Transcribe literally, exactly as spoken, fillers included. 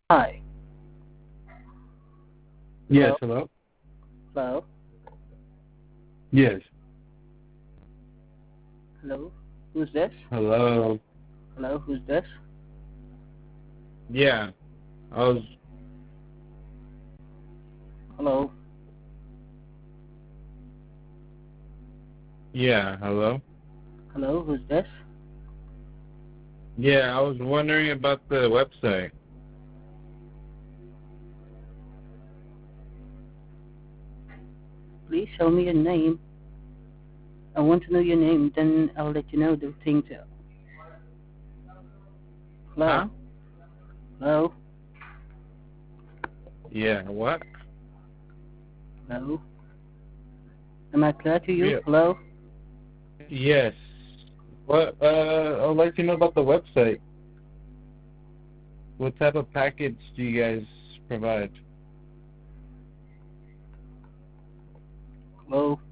Hi. Yes, Hello? hello? Hello? Yes. Hello? Who's this? Hello. Hello? Who's this? Yeah. I was Hello? yeah, hello? Hello? Who's this? Yeah, I was wondering about the website. Please show me your name. I want to know your name, then I'll let you know the things. Hello? Huh? Hello? Yeah, what? Hello? Am I clear to you? Yeah. Hello? Yes. What uh I'd like to know about the website. What type of package do you guys provide? Hello?